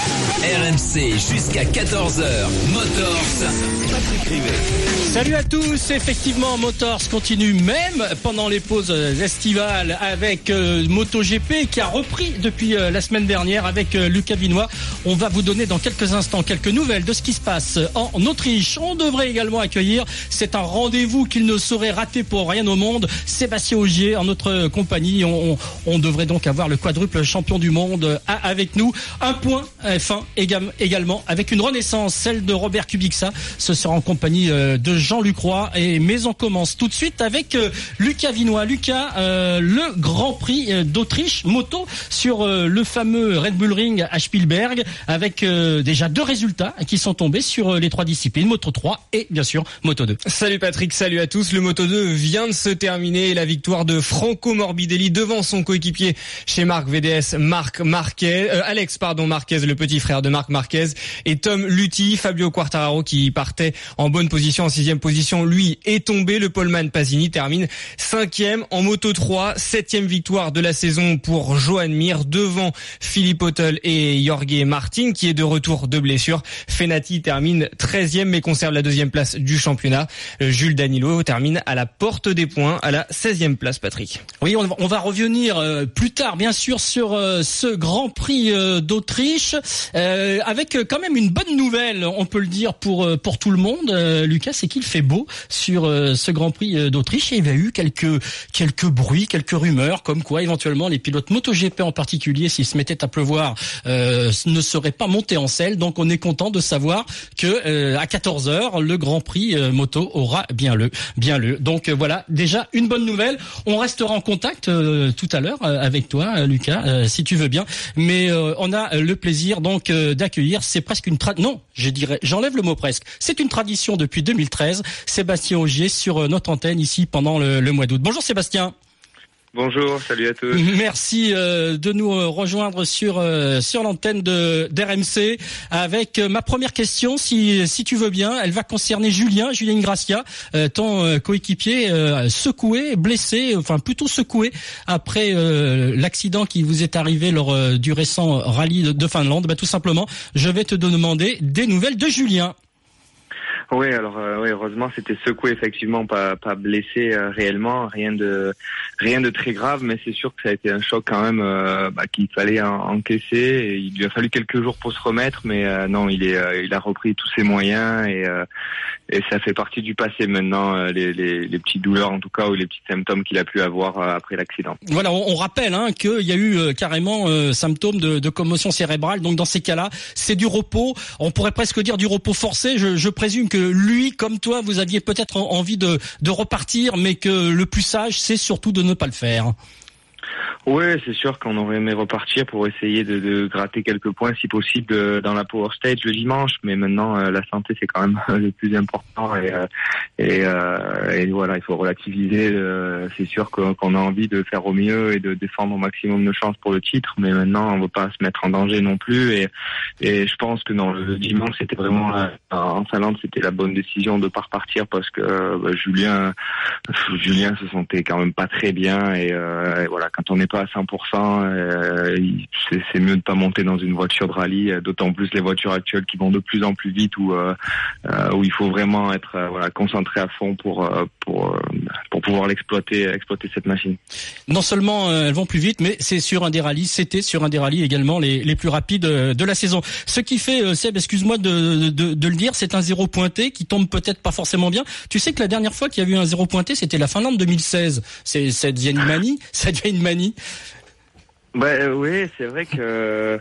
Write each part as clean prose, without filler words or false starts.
RMC jusqu'à 14h. Motors, Patrick Rivet. Salut à tous, effectivement Motors continue même pendant les pauses estivales avec MotoGP qui a repris depuis la semaine dernière avec Lucas Vinoy. On va vous donner dans quelques instants quelques nouvelles de ce qui se passe en Autriche. On devrait également accueillir, c'est un rendez-vous qu'il ne saurait rater pour rien au monde, Sébastien Ogier en notre compagnie. On devrait donc avoir le quadruple champion du monde avec nous. Un point F1 également avec une renaissance, celle de Robert Kubica. Ce sera en compagnie de Jean-Luc Roy. Mais on commence tout de suite avec Lucas Vinoy. Lucas, le Grand Prix d'Autriche moto sur le fameux Red Bull Ring à Spielberg avec déjà 2 résultats qui sont tombés sur les 3 disciplines, Moto 3 et bien sûr Moto 2. Salut Patrick, salut à tous. Le Moto 2 vient de se terminer. La victoire de Franco Morbidelli devant son coéquipier chez Marc VDS, Alex Marquez, le petit frère de Marc Marquez, et Tom Luthi. Fabio Quartararo qui partait en bonne position, en 6e position, lui est tombé. Le poleman Pasini termine 5e en Moto 3, 7e victoire de la saison pour Joan Mir devant Philippe Oettl et Jorge Martin qui est de retour de blessure. Fenati termine 13e mais conserve la 2e place du championnat. Jules Danilo termine à la porte des points à la 16e place, Patrick. Oui, on va revenir plus tard bien sûr sur ce Grand Prix d'Autriche avec quand même une bonne nouvelle, on peut le dire pour tout le monde, Lucas, c'est qu'il fait beau sur ce Grand Prix d'Autriche et il y a eu quelques bruits, quelques rumeurs comme quoi éventuellement les pilotes MotoGP en particulier, s'ils se mettaient à pleuvoir, ne seraient pas montés en selle. Donc on est content de savoir que à 14h le Grand Prix moto aura bien lieu. Donc voilà, déjà une bonne nouvelle. On restera en contact tout à l'heure avec toi, Lucas, si tu veux bien. Mais on a le plaisir donc d'accueillir, c'est presque une j'enlève le mot presque. C'est une tradition depuis 2013. Sébastien Ogier sur notre antenne ici pendant le mois d'août. Bonjour Sébastien. Bonjour, salut à tous. Merci de nous rejoindre sur l'antenne d'RMC avec ma première question, si tu veux bien. Elle va concerner Julien Ingrassia, ton coéquipier blessé après l'accident qui vous est arrivé lors du récent rallye de Finlande. Tout simplement, je vais te demander des nouvelles de Julien. Oui, alors heureusement c'était secoué, effectivement, pas blessé réellement, rien de très grave, mais c'est sûr que ça a été un choc quand même qu'il fallait encaisser. Et il lui a fallu quelques jours pour se remettre, mais non, il a repris tous ses moyens et ça fait partie du passé maintenant, les petites douleurs en tout cas ou les petits symptômes qu'il a pu avoir après l'accident. Voilà, on rappelle qu'il y a eu carrément symptômes de commotion cérébrale. Donc dans ces cas-là, c'est du repos. On pourrait presque dire du repos forcé. Je présume que lui, comme toi, vous aviez peut-être envie de repartir, mais que le plus sage, c'est surtout de ne pas le faire. Oui, c'est sûr qu'on aurait aimé repartir pour essayer de gratter quelques points si possible dans la Power Stage le dimanche, mais maintenant la santé c'est quand même le plus important et voilà, il faut relativiser. C'est sûr qu'on a envie de faire au mieux et de défendre au maximum nos chances pour le titre, mais maintenant on ne veut pas se mettre en danger non plus et je pense que non, le dimanche c'était vraiment en Finlande c'était la bonne décision de pas repartir parce que Julien se sentait quand même pas très bien et voilà, quand on n'est pas à 100%, c'est mieux de pas monter dans une voiture de rallye, d'autant plus les voitures actuelles qui vont de plus en plus vite où il faut vraiment être concentré à fond pour pouvoir exploiter cette machine. Non seulement elles vont plus vite, mais c'était sur un des rallyes également les plus rapides de la saison. Ce qui fait, Seb, excuse-moi de le dire, c'est un 0 pointé qui tombe peut-être pas forcément bien. Tu sais que la dernière fois qu'il y a eu un 0 pointé, c'était la Finlande 2016. Ça devient une manie. Oui, c'est vrai que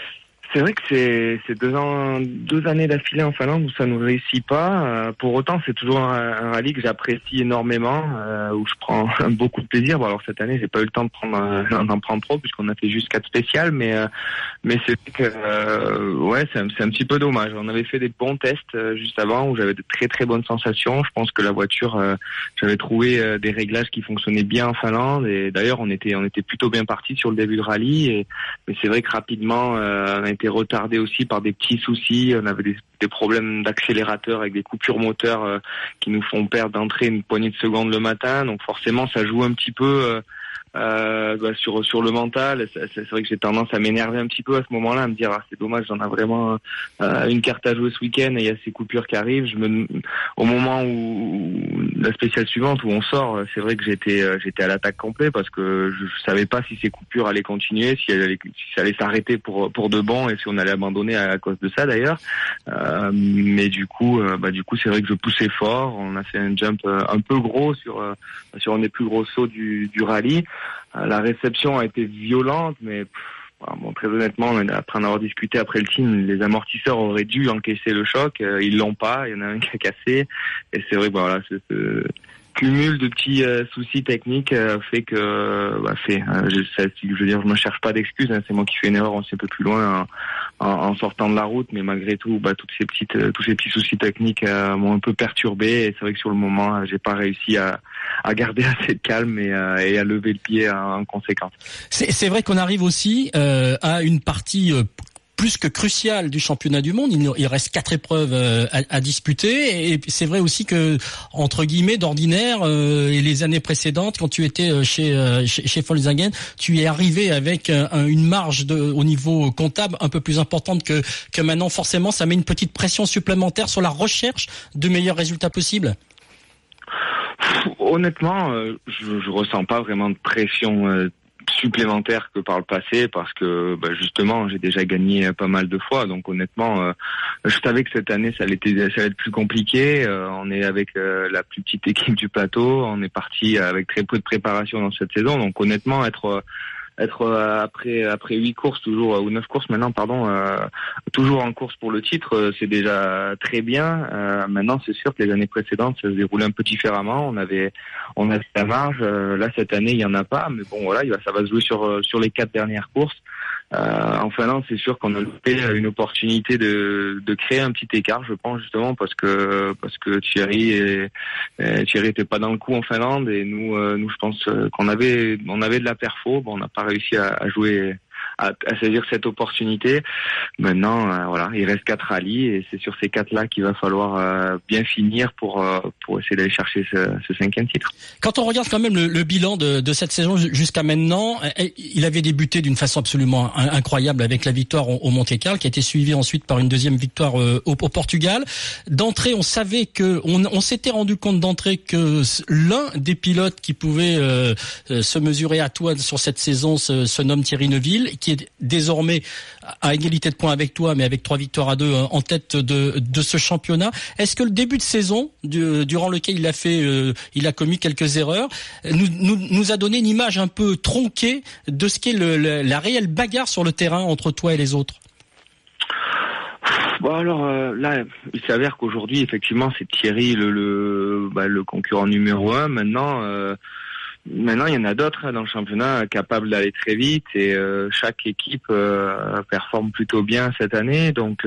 c'est 2 années d'affilée en Finlande où ça ne réussit pas. Pour autant, c'est toujours un rallye que j'apprécie énormément, où je prends beaucoup de plaisir. Bon, alors cette année, j'ai pas eu le temps d'en prendre trop puisqu'on a fait juste 4 spéciales, mais c'est vrai que c'est un petit peu dommage. On avait fait des bons tests juste avant où j'avais de très très bonnes sensations. Je pense que la voiture, j'avais trouvé des réglages qui fonctionnaient bien en Finlande et d'ailleurs on était plutôt bien parti sur le début de rallye. Mais c'est vrai que rapidement, on a été retardé aussi par des petits soucis. On avait des problèmes d'accélérateur avec des coupures moteurs qui nous font perdre d'entrée une poignée de secondes le matin. Donc forcément, ça joue un petit peu sur le mental. C'est vrai que j'ai tendance à m'énerver un petit peu à ce moment-là, à me dire c'est dommage, j'en ai vraiment une carte à jouer ce week-end et il y a ces coupures qui arrivent. Au moment où la spéciale suivante où on sort, c'est vrai que j'étais à l'attaque complète parce que je savais pas si ces coupures allaient continuer, si ça allait s'arrêter pour de bon et si on allait abandonner à cause de ça d'ailleurs. Mais du coup c'est vrai que je poussais fort. On a fait un jump un peu gros sur un des plus gros sauts du rallye. La réception a été violente, mais très honnêtement, après en avoir discuté après le team, les amortisseurs auraient dû encaisser le choc. Ils l'ont pas. Il y en a un qui a cassé. Et c'est vrai, ce cumul de petits soucis techniques fait que, je me cherche pas d'excuses. C'est moi qui fais une erreur un peu plus loin en sortant de la route, mais malgré tout, tous ces petits soucis techniques m'ont un peu perturbé. Et c'est vrai que sur le moment, j'ai pas réussi à garder assez de calme et à lever le pied en conséquence. C'est vrai qu'on arrive aussi à une partie plus que crucial du championnat du monde. Il reste 4 épreuves à disputer et c'est vrai aussi que entre guillemets d'ordinaire et les années précédentes quand tu étais chez Volkswagen, tu es arrivé avec une marge au niveau comptable un peu plus importante que maintenant. Forcément, ça met une petite pression supplémentaire sur la recherche de meilleurs résultats possibles. Honnêtement, je ressens pas vraiment de pression supplémentaire que par le passé parce que justement j'ai déjà gagné pas mal de fois, donc honnêtement je savais que cette année ça allait être plus compliqué. On est avec la plus petite équipe du plateau, on est parti avec très peu de préparation dans cette saison, donc honnêtement être après 8 courses toujours ou 9 courses maintenant toujours en course pour le titre, c'est déjà très bien. Maintenant c'est sûr que les années précédentes ça se déroulait un peu différemment, on avait la marge. Là cette année il y en a pas, mais bon voilà, ça va se jouer sur les 4 dernières courses. En Finlande, c'est sûr qu'on a loupé une opportunité de créer un petit écart, je pense, justement parce que Thierry était pas dans le coup en Finlande et nous je pense qu'on avait de la perfo. Bon, on n'a pas réussi à jouer, à saisir cette opportunité. Maintenant, il reste 4 rallyes et c'est sur ces 4-là qu'il va falloir bien finir pour essayer d'aller chercher ce 5e titre. Quand on regarde quand même le bilan de cette saison jusqu'à maintenant, il avait débuté d'une façon absolument incroyable avec la victoire au Monte-Carlo, qui a été suivie ensuite par une deuxième victoire au Portugal. D'entrée, on savait on s'était rendu compte d'entrée que l'un des pilotes qui pouvait se mesurer à toi sur cette saison se nomme Thierry Neuville, qui est désormais à égalité de points avec toi, mais avec 3 victoires à 2 en tête de ce championnat. Est-ce que le début de saison, durant lequel il a commis quelques erreurs, nous a donné une image un peu tronquée de ce qu'est la réelle bagarre sur le terrain entre toi et les autres? Là, il s'avère qu'aujourd'hui, effectivement, c'est Thierry le concurrent numéro 1. Maintenant, il y en a d'autres dans le championnat capables d'aller très vite et chaque équipe performe plutôt bien cette année. Donc,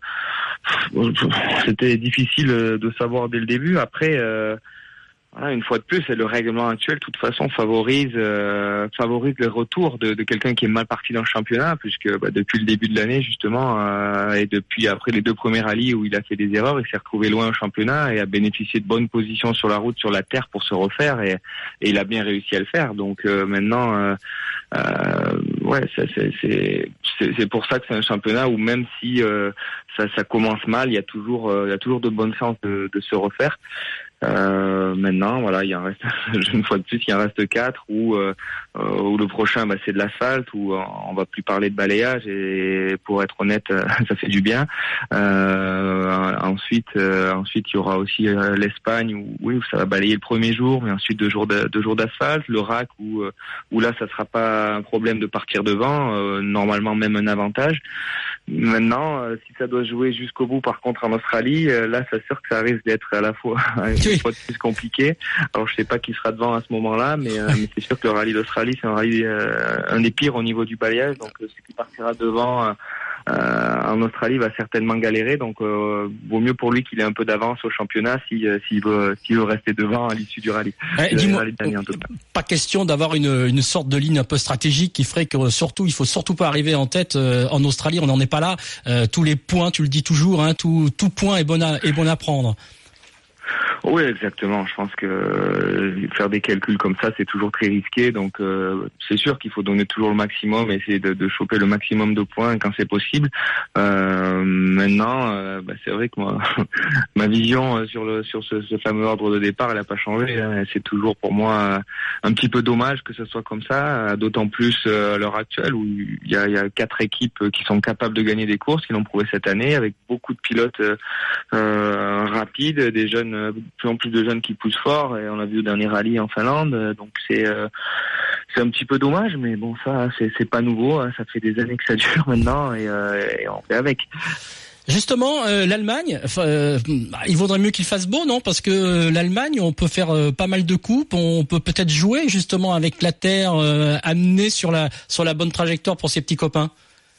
c'était difficile de savoir dès le début. Après, une fois de plus, le règlement actuel, de toute façon, favorise le retour de quelqu'un qui est mal parti dans le championnat, puisque depuis le début de l'année, justement, et depuis après les 2 premiers rallyes où il a fait des erreurs, il s'est retrouvé loin au championnat et a bénéficié de bonnes positions sur la route, sur la terre pour se refaire, et il a bien réussi à le faire. Donc maintenant, c'est pour ça que c'est un championnat où même si ça commence mal, il y a toujours de bonnes chances de se refaire. Maintenant, il en reste une fois de plus, il en reste 4 où le prochain, c'est de l'asphalte, où on va plus parler de balayage et pour être honnête, ça fait du bien. Ensuite, il y aura aussi l'Espagne où ça va balayer le premier jour, mais ensuite 2 jours d'asphalte, le RAC où là, ça sera pas un problème de partir devant, normalement même un avantage. Maintenant, si ça doit jouer jusqu'au bout, par contre, en Australie, là, c'est sûr que ça risque d'être à la fois une fois de plus compliqué. Alors, je sais pas qui sera devant à ce moment-là, mais c'est sûr que le rallye d'Australie, c'est un rallye un des pires au niveau du balayage. Donc, ce qui partira devant en Australie va certainement galérer. Donc, vaut mieux pour lui qu'il ait un peu d'avance au championnat s'il veut rester devant à l'issue du rallye. Dis-moi, pas question d'avoir une sorte de ligne un peu stratégique qui ferait que il faut surtout pas arriver en tête en Australie. On n'en est pas là. Tous les points, tu le dis toujours, tout point est bon à prendre. Oui, exactement. Je pense que faire des calculs comme ça, c'est toujours très risqué. Donc, c'est sûr qu'il faut donner toujours le maximum, essayer de choper le maximum de points quand c'est possible. Maintenant, c'est vrai que moi, ma vision sur ce fameux ordre de départ, elle n'a pas changé. Hein. C'est toujours pour moi un petit peu dommage que ce soit comme ça, d'autant plus à l'heure actuelle où il y a 4 équipes qui sont capables de gagner des courses, qui l'ont prouvé cette année, avec beaucoup de pilotes rapides, des jeunes, plus en plus de jeunes qui poussent fort, et on l'a vu au dernier rallye en Finlande. Donc c'est un petit peu dommage, mais bon, ça c'est pas nouveau, hein. Ça fait des années que ça dure maintenant, et on fait avec. Justement, l'Allemagne, il vaudrait mieux qu'il fasse beau, non? Parce que l'Allemagne, on peut faire pas mal de coupes, on peut peut-être jouer justement avec la terre, amener sur la bonne trajectoire pour ses petits copains.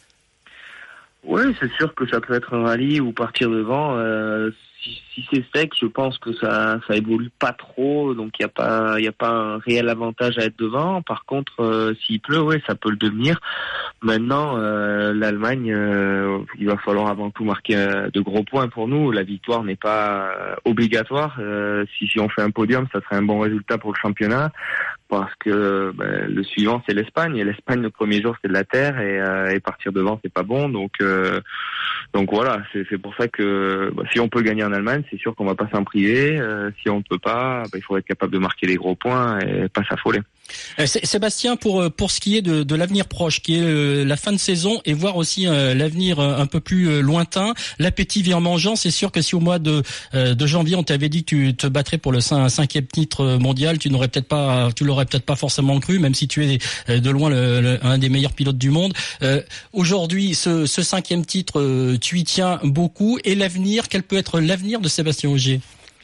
Oui, c'est sûr que ça peut être un rallye ou partir devant. Si c'est sec, je pense que ça évolue pas trop, donc il y a pas un réel avantage à être devant. Par contre, s'il pleut, ouais, ça peut le devenir. Maintenant, l'Allemagne, il va falloir avant tout marquer de gros points pour nous. La victoire n'est pas obligatoire. Si on fait un podium, ça serait un bon résultat pour le championnat. Parce que le suivant c'est l'Espagne, et l'Espagne le premier jour c'est de la terre, et partir devant c'est pas bon, donc voilà, c'est pour ça que si on peut gagner en Allemagne, c'est sûr qu'on va pas s'en priver. Si on peut pas, il faut être capable de marquer les gros points et pas s'affoler. Sébastien, pour ce qui est de l'avenir proche, qui est la fin de saison, et voir aussi l'avenir un peu plus lointain, l'appétit vient en mangeant. C'est sûr que si au mois de janvier on t'avait dit que tu te battrais pour le 5e titre mondial, tu l'aurais peut-être pas forcément cru, même si tu es de loin un des meilleurs pilotes du monde. Aujourd'hui, ce 5e titre, tu y tiens beaucoup. Et l'avenir, quel peut être l'avenir de Sébastien Ogier?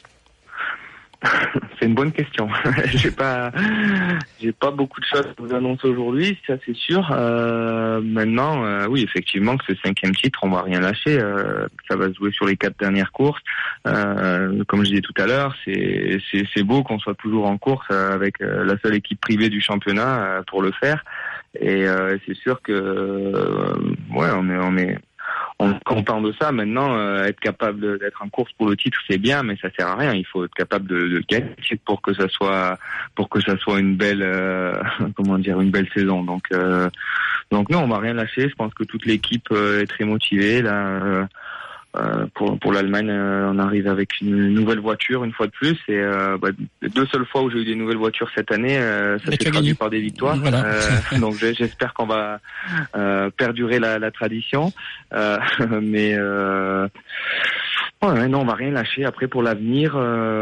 C'est une bonne question. J'ai pas beaucoup de choses à vous annoncer aujourd'hui, ça c'est sûr. Maintenant, oui, effectivement, que ce 5e titre, on va rien lâcher. Ça va se jouer sur les 4 dernières courses. Comme je disais tout à l'heure, c'est beau qu'on soit toujours en course avec la seule équipe privée du championnat pour le faire. Et c'est sûr que on est content de ça. Maintenant, être capable d'être en course pour le titre, c'est bien, mais ça sert à rien. Il faut être capable de gagner le titre pour que ça soit une belle, une belle saison. Donc non, on va rien lâcher. Je pense que toute l'équipe est très motivée là. Pour l'Allemagne, on arrive avec une nouvelle voiture une fois de plus, et les 2 seules fois où j'ai eu des nouvelles voitures cette année, ça s'est traduit par des victoires. Voilà. Donc j'espère qu'on va perdurer la tradition, mais non, on va rien lâcher. Après pour l'avenir,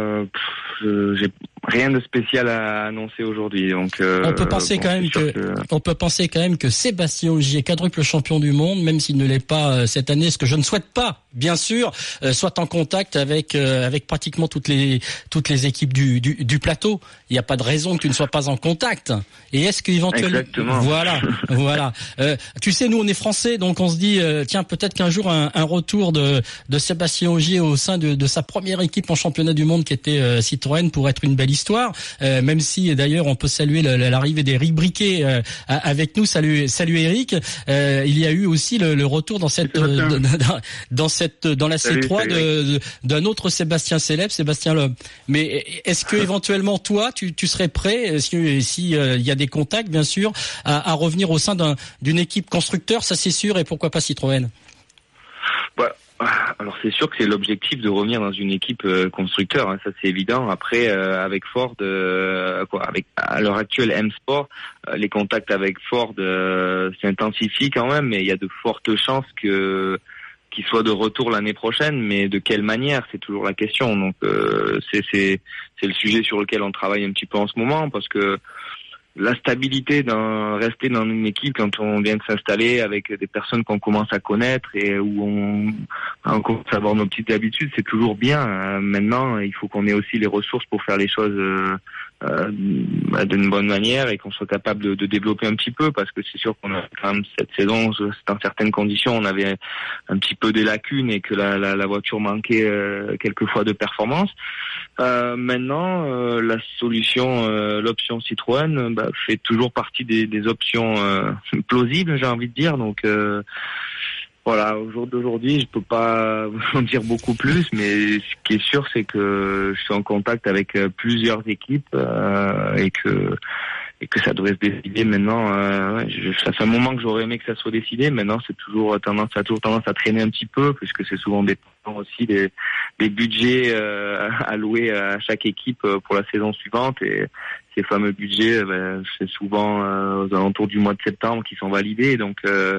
j'ai rien de spécial à annoncer aujourd'hui. Donc on peut penser quand même que Sébastien Ogier, quadruple champion du monde, même s'il ne l'est pas cette année, ce que je ne souhaite pas, bien sûr, soit en contact avec pratiquement toutes les équipes du plateau. Il n'y a pas de raison que tu ne sois pas en contact. Et est-ce qu'éventuellement, exactement. Voilà. Tu sais, nous on est français, donc on se dit tiens, peut-être qu'un jour un retour de Sébastien Ogier au sein de sa première équipe en championnat du monde qui était Citroën pourrait être une belle histoire. Même si d'ailleurs on peut saluer l'arrivée des Ribriquet avec nous. Salut Eric. Il y a eu aussi le retour dans la C3 d'un autre Sébastien célèbre, Sébastien Loeb. Mais est-ce que éventuellement toi tu serais prêt, si il y a des contacts bien sûr, à revenir au sein d'une équipe constructeur, ça c'est sûr, et pourquoi pas Citroën? Alors c'est sûr que c'est l'objectif de revenir dans une équipe constructeur, hein, ça c'est évident. Après avec Ford, avec à l'heure actuelle M-Sport, les contacts avec Ford s'intensifient quand même, mais il y a de fortes chances qu'il soit de retour l'année prochaine, mais de quelle manière, c'est toujours la question. Donc c'est le sujet sur lequel on travaille un petit peu en ce moment, parce que la stabilité rester dans une équipe quand on vient de s'installer avec des personnes qu'on commence à connaître et où on commence à avoir nos petites habitudes, c'est toujours bien. Maintenant, il faut qu'on ait aussi les ressources pour faire les choses d'une bonne manière, et qu'on soit capable de développer un petit peu, parce que c'est sûr qu'on a quand même cette saison, dans certaines conditions, on avait un petit peu des lacunes et que la voiture manquait quelquefois de performance. Maintenant, la solution, l'option Citroën, fait toujours partie des options plausibles, j'ai envie de dire. Donc Voilà, au jour d'aujourd'hui, je peux pas vous en dire beaucoup plus, mais ce qui est sûr, c'est que je suis en contact avec plusieurs équipes et que ça devrait se décider maintenant. Ça fait un moment que j'aurais aimé que ça soit décidé. Maintenant, ça a toujours tendance à traîner un petit peu, puisque c'est souvent dépendant aussi des budgets alloués à chaque équipe pour la saison suivante. Et ces fameux budgets, c'est souvent aux alentours du mois de septembre qui sont validés. Donc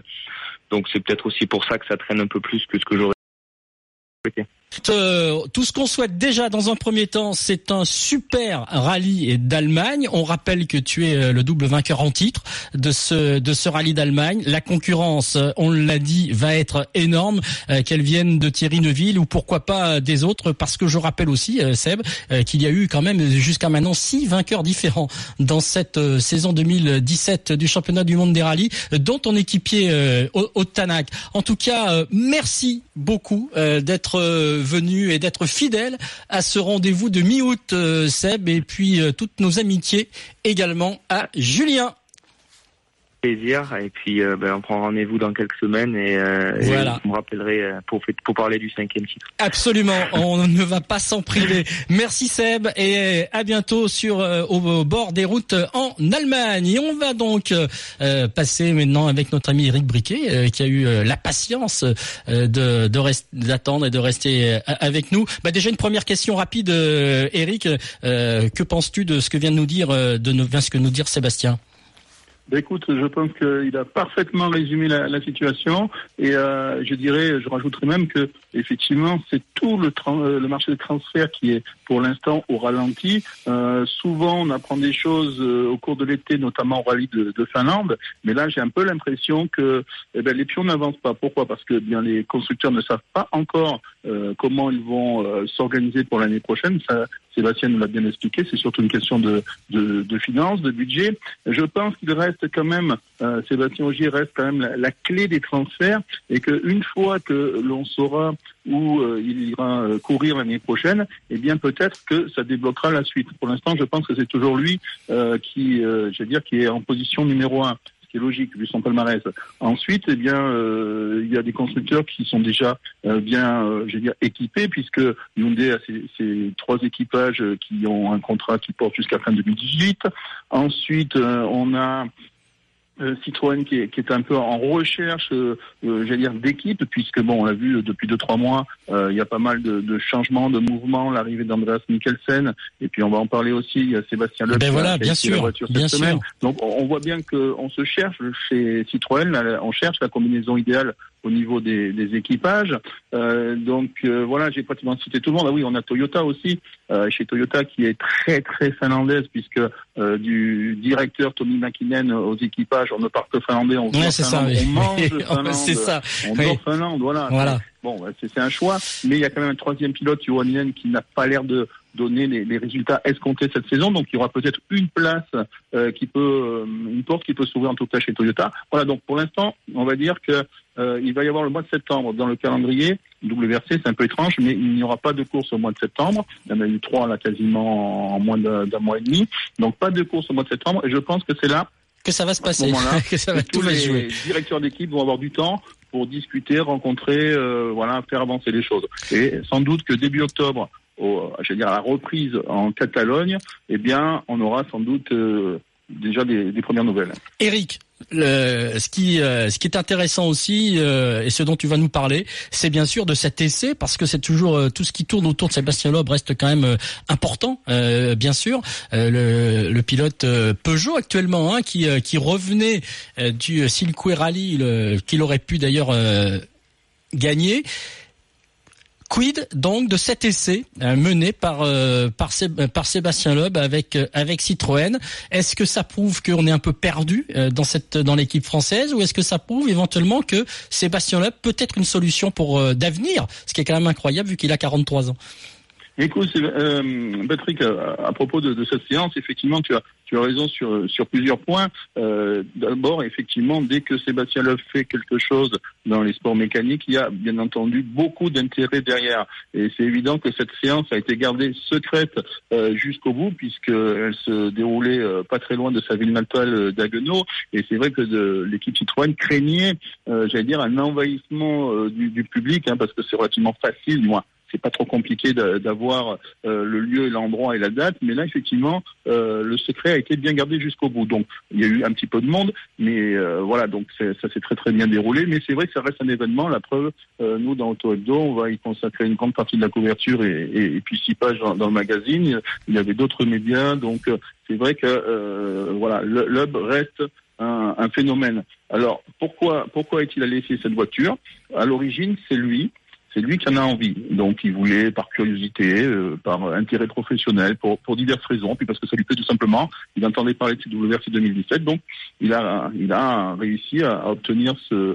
c'est peut-être aussi pour ça que ça traîne un peu plus que ce que j'aurais souhaité. Tout ce qu'on souhaite déjà dans un premier temps, c'est un super rallye d'Allemagne. On rappelle que tu es le double vainqueur en titre de ce rallye d'Allemagne. La concurrence, on l'a dit, va être énorme, qu'elle vienne de Thierry Neuville ou pourquoi pas des autres, parce que je rappelle aussi, Seb, qu'il y a eu quand même jusqu'à maintenant 6 vainqueurs différents dans cette saison 2017 du championnat du monde des rallyes, dont ton équipier Aude Tanak. En tout cas, merci beaucoup d'être venu et d'être fidèle à ce rendez-vous de mi-août, Seb, et puis toutes nos amitiés également à Julien. Plaisir, et puis on prend rendez-vous dans quelques semaines et voilà. Je me rappellerai pour parler du 5e titre. Absolument, on ne va pas s'en priver. Merci Seb, et à bientôt au bord des routes en Allemagne. Et on va donc passer maintenant avec notre ami Eric Briquet qui a eu la patience d'attendre et de rester avec nous. Déjà une première question rapide, Eric. Que penses-tu de ce que vient de nous dire Sébastien? Écoute, je pense qu'il a parfaitement résumé la situation et je rajouterais même que effectivement c'est tout le marché des transferts qui est pour l'instant au ralenti. Souvent on apprend des choses au cours de l'été, notamment au rallye de Finlande, mais là j'ai un peu l'impression que les pions n'avancent pas. Pourquoi ? Parce que les constructeurs ne savent pas encore comment ils vont s'organiser pour l'année prochaine. Ça, Sébastien nous l'a bien expliqué, c'est surtout une question de finances, de budget. Je pense qu'il reste quand même, Sébastien Ogier reste quand même la clé des transferts, et qu'une fois que l'on saura où il ira courir l'année prochaine, peut-être que ça débloquera la suite. Pour l'instant, je pense que c'est toujours lui qui est en position numéro 1. C'est logique vu son palmarès. Ensuite, il y a des constructeurs qui sont déjà équipés, puisque Hyundai a ses 3 équipages qui ont un contrat qui porte jusqu'à fin 2018. Ensuite, on a Citroën qui est un peu en recherche, d'équipe, puisque on l'a vu depuis 2-3 mois, il y a pas mal de changements, de mouvements, l'arrivée d'Andreas Mikkelsen, et puis on va en parler aussi, il y a Sébastien Loeb bien sûr, la voiture cette semaine. Donc on voit bien qu'on se cherche chez Citroën, on cherche la combinaison idéale au niveau des équipages. J'ai pratiquement cité tout le monde. Ah oui, on a Toyota aussi, chez Toyota, qui est très très finlandaise, puisque du directeur Tommi Mäkinen aux équipages, on ne parle que finlandais, on mange Finlande, c'est ça. On dort Finlande, voilà. C'est un choix, mais il y a quand même un 3e pilote, Juhanen, qui n'a pas l'air de donner les résultats escomptés cette saison, donc il y aura peut-être une porte qui peut s'ouvrir en tout cas chez Toyota. Voilà, donc pour l'instant, on va dire que il va y avoir le mois de septembre dans le calendrier. WRC, c'est un peu étrange, mais il n'y aura pas de course au mois de septembre. Il y en a eu 3 là quasiment en moins d'un mois et demi, donc pas de course au mois de septembre, et je pense que c'est là que ça va se passer, que ça va tout tous jouer. Les directeurs d'équipe vont avoir du temps pour discuter, rencontrer, faire avancer les choses. Et sans doute que début octobre, à la reprise en Catalogne, on aura sans doute déjà des premières nouvelles. Eric, ce qui est intéressant aussi, et ce dont tu vas nous parler, c'est bien sûr de cet essai, parce que c'est toujours tout ce qui tourne autour de Sébastien Loeb reste quand même important, bien sûr. Le pilote Peugeot actuellement, qui revenait du Silkway Rally, qu'il aurait pu d'ailleurs gagner. Quid donc de cet essai mené par Sébastien Loeb avec Citroën? Est-ce que ça prouve qu'on est un peu perdu dans l'équipe française, ou est-ce que ça prouve éventuellement que Sébastien Loeb peut être une solution pour d'avenir, ce qui est quand même incroyable vu qu'il a 43 ans? Écoute, Patrick, à propos de cette séance, effectivement, tu as raison sur plusieurs points. D'abord, effectivement, dès que Sébastien Loeb fait quelque chose dans les sports mécaniques, il y a bien entendu beaucoup d'intérêt derrière. Et c'est évident que cette séance a été gardée secrète jusqu'au bout, puisqu'elle se déroulait pas très loin de sa ville natale d'Haguenau. Et c'est vrai que l'équipe Citroën craignait, un envahissement du public, parce que c'est relativement facile, du moins. C'est pas trop compliqué d'avoir le lieu, l'endroit et la date, mais là effectivement le secret a été bien gardé jusqu'au bout. Donc il y a eu un petit peu de monde, mais donc ça s'est très très bien déroulé. Mais c'est vrai que ça reste un événement. La preuve, nous dans Auto Hebdo, on va y consacrer une grande partie de la couverture et puis 6 pages dans le magazine. Il y avait d'autres médias, donc c'est vrai que le Loeb reste un phénomène. Alors pourquoi est-il allé essayer cette voiture? À l'origine, c'est lui qui en a envie. Donc, il voulait, par curiosité, par intérêt professionnel, pour diverses raisons, puis parce que ça lui plaît tout simplement. Il entendait parler de cette WRC 2017, donc il a réussi à obtenir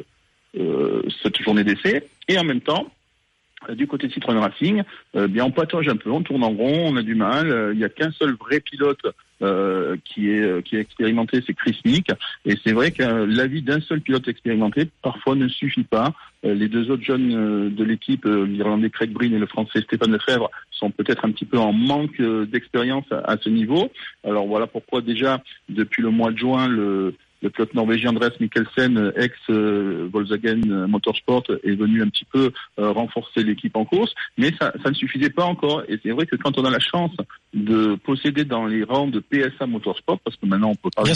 cette journée d'essai. Et en même temps, du côté de Citroën Racing, on patauge un peu, on tourne en rond, on a du mal. Il n'y a qu'un seul vrai pilote qui est expérimenté, c'est Chris Mick. Et c'est vrai que l'avis d'un seul pilote expérimenté parfois ne suffit pas. Les deux autres jeunes de l'équipe, l'Irlandais Craig Breen et le Français Stéphane Lefebvre, sont peut-être un petit peu en manque d'expérience à ce niveau. Alors voilà pourquoi déjà depuis le mois de juin, le pilote norvégien Andreas Mikkelsen, ex-Volkswagen Motorsport, est venu un petit peu renforcer l'équipe en course, mais ça ne suffisait pas encore. Et c'est vrai que quand on a la chance de posséder dans les rangs de PSA Motorsport, parce que maintenant on peut parler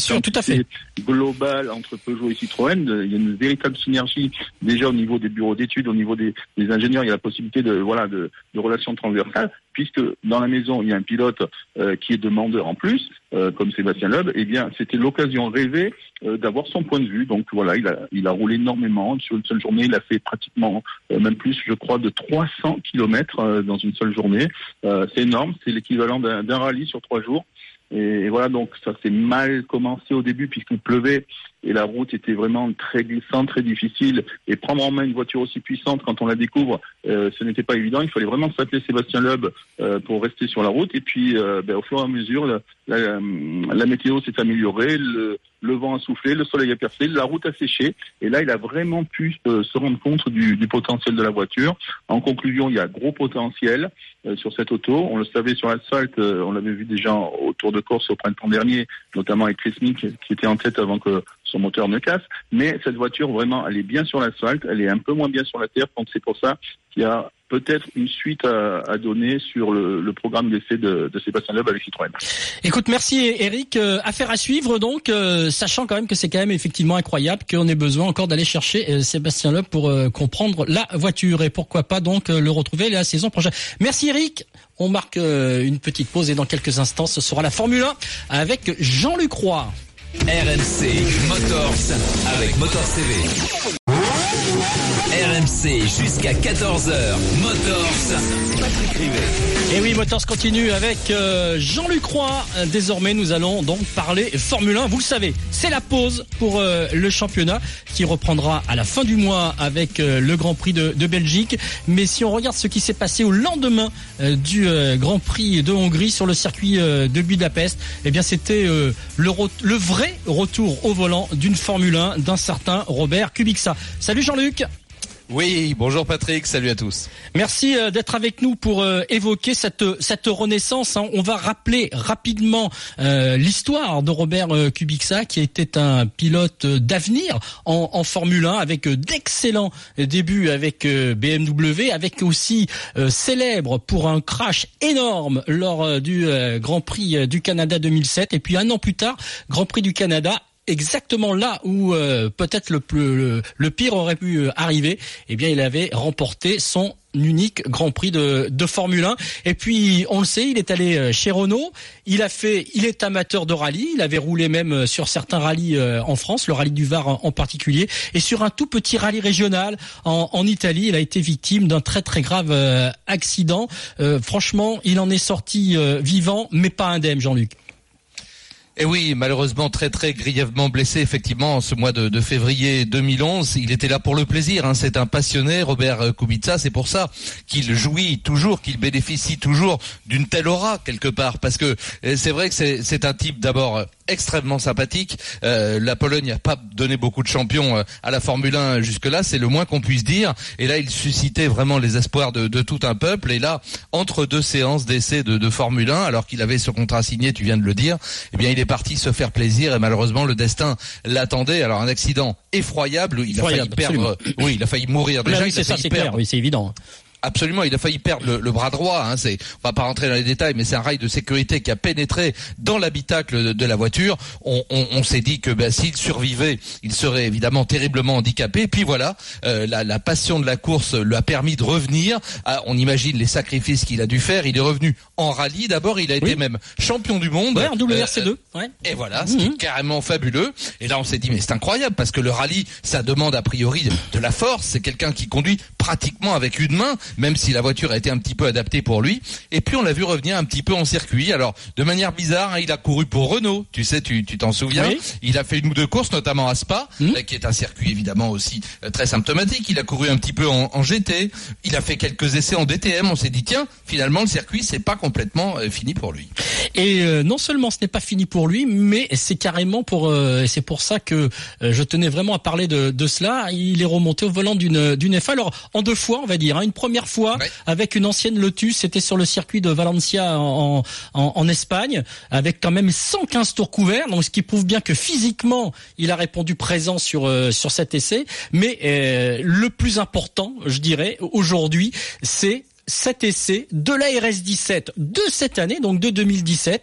global entre Peugeot et Citroën, il y a une véritable synergie déjà au niveau des bureaux d'études, au niveau des ingénieurs, il y a la possibilité de relations transversales, puisque dans la maison il y a un pilote qui est demandeur en plus, comme Sébastien Loeb. Eh bien c'était l'occasion rêvée d'avoir son point de vue. Donc voilà, il a roulé énormément. Sur une seule journée, il a fait pratiquement, même plus, je crois, de 300 kilomètres dans une seule journée. C'est énorme, c'est l'équivalent d'un rallye sur 3 jours. Et voilà, donc ça s'est mal commencé au début puisqu'il pleuvait et la route était vraiment très glissante, très difficile. Et prendre en main une voiture aussi puissante quand on la découvre, ce n'était pas évident. Il fallait vraiment s'appeler Sébastien Loeb pour rester sur la route. Et puis, au fur et à mesure, la météo s'est améliorée, le vent a soufflé, le soleil a percé, la route a séché. Et là, il a vraiment pu se rendre compte du potentiel de la voiture. En conclusion, il y a gros potentiel sur cette auto. On le savait sur l'asphalte, on l'avait vu déjà au Tour de Corse au printemps dernier, notamment avec Chris Mick qui était en tête avant que son moteur ne casse. Mais cette voiture, vraiment, elle est bien sur l'asphalte, elle est un peu moins bien sur la terre. Donc c'est pour ça qu'il y a peut-être une suite à donner sur le programme d'essai de Sébastien Loeb avec Citroën. Écoute, merci Eric. Affaire à suivre donc, sachant quand même que c'est quand même effectivement incroyable qu'on ait besoin encore d'aller chercher Sébastien Loeb pour comprendre la voiture et pourquoi pas donc le retrouver la saison prochaine. Merci Eric. On marque une petite pause et dans quelques instants ce sera la Formule 1 avec Jean-Luc Roy. RMC Motors avec Motor CV. RMC jusqu'à 14h. Motors, Patrick Rivet. Et oui, Motors continue avec Jean-Luc Roy. Désormais, nous allons donc parler Formule 1. Vous le savez, c'est la pause pour le championnat qui reprendra à la fin du mois avec le Grand Prix de Belgique. Mais si on regarde ce qui s'est passé au lendemain du Grand Prix de Hongrie sur le circuit de Budapest, eh bien c'était le vrai retour au volant d'une Formule 1 d'un certain Robert Kubica. Salut Jean-Luc. Oui, bonjour Patrick, salut à tous. Merci d'être avec nous pour évoquer cette renaissance. On va rappeler rapidement l'histoire de Robert Kubica, qui était un pilote d'avenir en Formule 1 avec d'excellents débuts avec BMW, avec aussi célèbre pour un crash énorme lors du Grand Prix du Canada 2007 et puis un an plus tard, Grand Prix du Canada. Exactement là où peut-être le pire aurait pu arriver, eh bien il avait remporté son unique Grand Prix de Formule 1. Et puis on le sait, il est allé chez Renault, il est amateur de rallye, il avait roulé même sur certains rallyes en France, le rallye du Var en particulier, et sur un tout petit rallye régional en Italie, il a été victime d'un très très grave accident. Franchement, il en est sorti vivant, mais pas indemne, Jean-Luc. Et oui, malheureusement très grièvement blessé effectivement en ce mois de février 2011. Il était là pour le plaisir, hein. C'est un passionné, Robert Kubica. C'est pour ça qu'il jouit toujours, qu'il bénéficie toujours d'une telle aura quelque part. Parce que c'est vrai que c'est un type d'abord extrêmement sympathique. La Pologne n'a pas donné beaucoup de champions à la Formule 1 jusque-là, c'est le moins qu'on puisse dire. Et là, il suscitait vraiment les espoirs de tout un peuple. Et là, entre deux séances d'essai de Formule 1, alors qu'il avait ce contrat signé, tu viens de le dire, eh bien, il est parti se faire plaisir et malheureusement, le destin l'attendait. Alors, un accident effroyable. Il a failli perdre. Oui, il a failli mourir déjà. Oui, c'est ça, c'est clair. Oui, c'est évident. Absolument, il a failli perdre le bras droit. Hein. On va pas rentrer dans les détails, mais c'est un rail de sécurité qui a pénétré dans l'habitacle de la voiture. On s'est dit que s'il survivait, il serait évidemment terriblement handicapé. Et puis voilà, la passion de la course lui a permis de revenir. On imagine les sacrifices qu'il a dû faire. Il est revenu en rallye. D'abord, il a été même champion du monde. Ouais, en WRC2. Ouais. Et voilà, ce qui est carrément fabuleux. Et là, on s'est dit, mais c'est incroyable parce que le rallye, ça demande a priori de la force. C'est quelqu'un qui conduit pratiquement avec une main, même si la voiture a été un petit peu adaptée pour lui. Et puis on l'a vu revenir un petit peu en circuit. Alors de manière bizarre, hein, il a couru pour Renault. Tu sais, tu t'en souviens. Oui. Il a fait une ou deux courses, notamment à Spa, qui est un circuit évidemment aussi très symptomatique. Il a couru un petit peu en GT. Il a fait quelques essais en DTM. On s'est dit tiens, finalement le circuit c'est pas complètement fini pour lui. Et non seulement ce n'est pas fini pour lui, mais c'est carrément c'est pour ça que je tenais vraiment à parler de cela. Il est remonté au volant d'une F1. Alors en deux fois, on va dire, hein, une première fois avec une ancienne Lotus, c'était sur le circuit de Valencia en Espagne, avec quand même 115 tours couverts, donc ce qui prouve bien que physiquement il a répondu présent sur cet essai. Mais le plus important, je dirais, aujourd'hui, c'est cet essai de la RS17 de cette année, donc de 2017.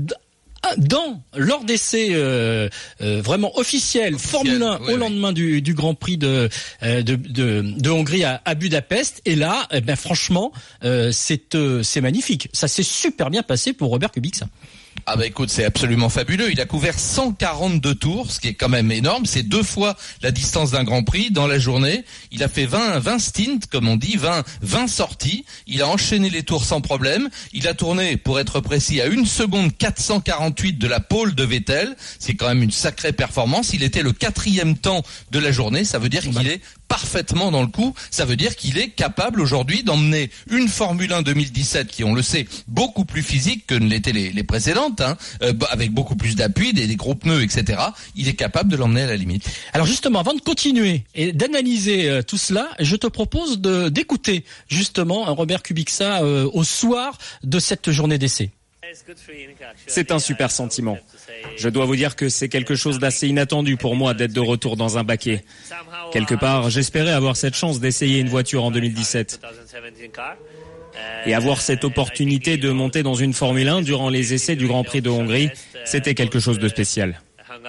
Lors d'essais vraiment officiels Formule 1 au lendemain du Grand Prix de Hongrie à Budapest, et là franchement c'est magnifique, ça s'est super bien passé pour Robert Kubica. Ah bah écoute, c'est absolument fabuleux. Il a couvert 142 tours, ce qui est quand même énorme. C'est 2 fois la distance d'un Grand Prix dans la journée. Il a fait 20 stints, comme on dit, 20 sorties. Il a enchaîné les tours sans problème. Il a tourné, pour être précis, à 1 seconde 448 de la pole de Vettel. C'est quand même une sacrée performance. Il était le 4e temps de la journée. Ça veut dire qu'il est parfaitement dans le coup. Ça veut dire qu'il est capable aujourd'hui d'emmener une Formule 1 2017 qui, on le sait, beaucoup plus physique que ne l'étaient les précédentes, hein, avec beaucoup plus d'appui, des gros pneus, etc. Il est capable de l'emmener à la limite. Alors justement, avant de continuer et d'analyser tout cela, je te propose d'écouter justement Robert Kubica au soir de cette journée d'essai. C'est un super sentiment. Je dois vous dire que c'est quelque chose d'assez inattendu pour moi d'être de retour dans un baquet. Quelque part, j'espérais avoir cette chance d'essayer une voiture en 2017. Et avoir cette opportunité de monter dans une Formule 1 durant les essais du Grand Prix de Hongrie, c'était quelque chose de spécial.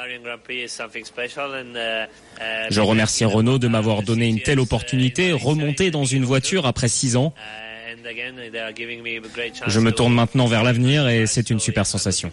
Je remercie Renault de m'avoir donné une telle opportunité, remonter dans une voiture après 6 ans. Je me tourne maintenant vers l'avenir et c'est une super sensation.